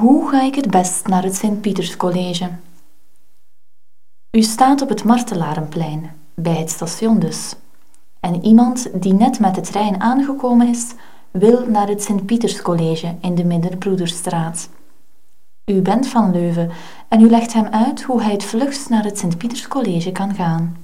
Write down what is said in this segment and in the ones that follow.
Hoe ga ik het best naar het Sint-Pieterscollege? U staat op het Martelarenplein, bij het station dus. En iemand die net met de trein aangekomen is, wil naar het Sint-Pieterscollege in de Minderbroederstraat. U bent van Leuven en u legt hem uit hoe hij het vlugst naar het Sint-Pieterscollege kan gaan.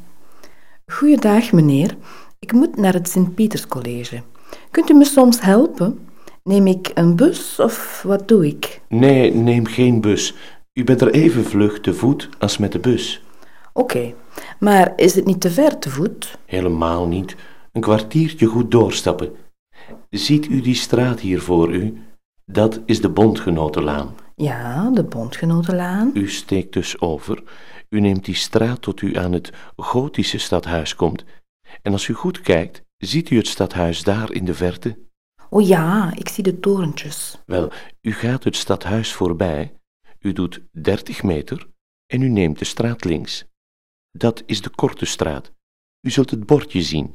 Goeiedag, meneer. Ik moet naar het Sint-Pieterscollege. Kunt u me soms helpen? Neem ik een bus of wat doe ik? Nee, neem geen bus. U bent er even vlug te voet als met de bus. Oké, maar is het niet te ver te voet? Helemaal niet. Een kwartiertje goed doorstappen. Ziet u die straat hier voor u? Dat is de Bondgenotenlaan. Ja, de Bondgenotenlaan. U steekt dus over. U neemt die straat tot u aan het gotische stadhuis komt. En als u goed kijkt, ziet u het stadhuis daar in de verte? Oh ja, ik zie de torentjes. Wel, u gaat het stadhuis voorbij. U doet 30 meter en u neemt de straat links. Dat is de korte straat. U zult het bordje zien.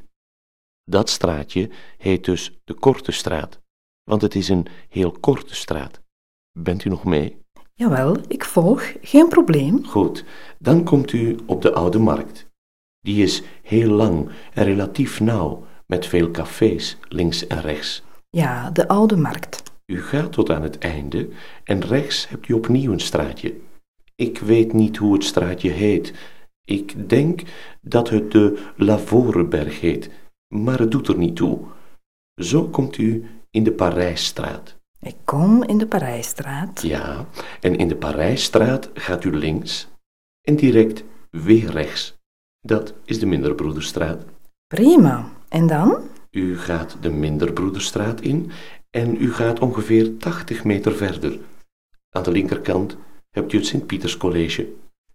Dat straatje heet dus de Korte Straat, want het is een heel korte straat. Bent u nog mee? Jawel, ik volg. Geen probleem. Goed, dan komt u op de Oude Markt. Die is heel lang en relatief nauw, met veel cafés links en rechts. Ja, de Oude Markt. U gaat tot aan het einde en rechts hebt u opnieuw een straatje. Ik weet niet hoe het straatje heet. Ik denk dat het de Lavoreberg heet, maar het doet er niet toe. Zo komt u in de Parijsstraat. Ik kom in de Parijsstraat. Ja, en in de Parijsstraat gaat u links en direct weer rechts. Dat is de Minderbroederstraat. Prima. En dan? U gaat de Minderbroederstraat in en u gaat ongeveer 80 meter verder. Aan de linkerkant hebt u het Sint-Pieterscollege.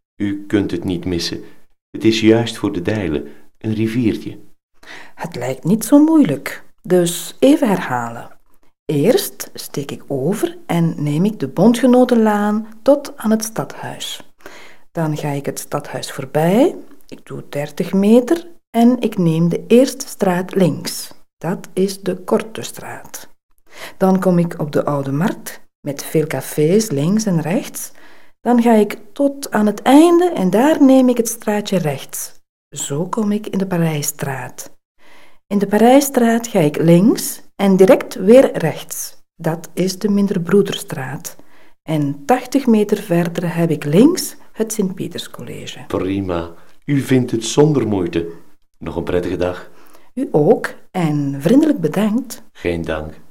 U kunt het niet missen. Het is juist voor de Dijlen, een riviertje. Het lijkt niet zo moeilijk. Dus even herhalen. Eerst steek ik over en neem ik de Bondgenotenlaan tot aan het stadhuis. Dan ga ik het stadhuis voorbij. Ik doe 30 meter en ik neem de eerste straat links. Dat is de Korte Straat. Dan kom ik op de Oude Markt met veel cafés links en rechts. Dan ga ik tot aan het einde en daar neem ik het straatje rechts. Zo kom ik in de Parijsstraat. In de Parijsstraat ga ik links en direct weer rechts. Dat is de Minderbroederstraat. En 80 meter verder heb ik links het Sint-Pieterscollege. Prima. U vindt het zonder moeite. Nog een prettige dag. U ook en vriendelijk bedankt. Geen dank.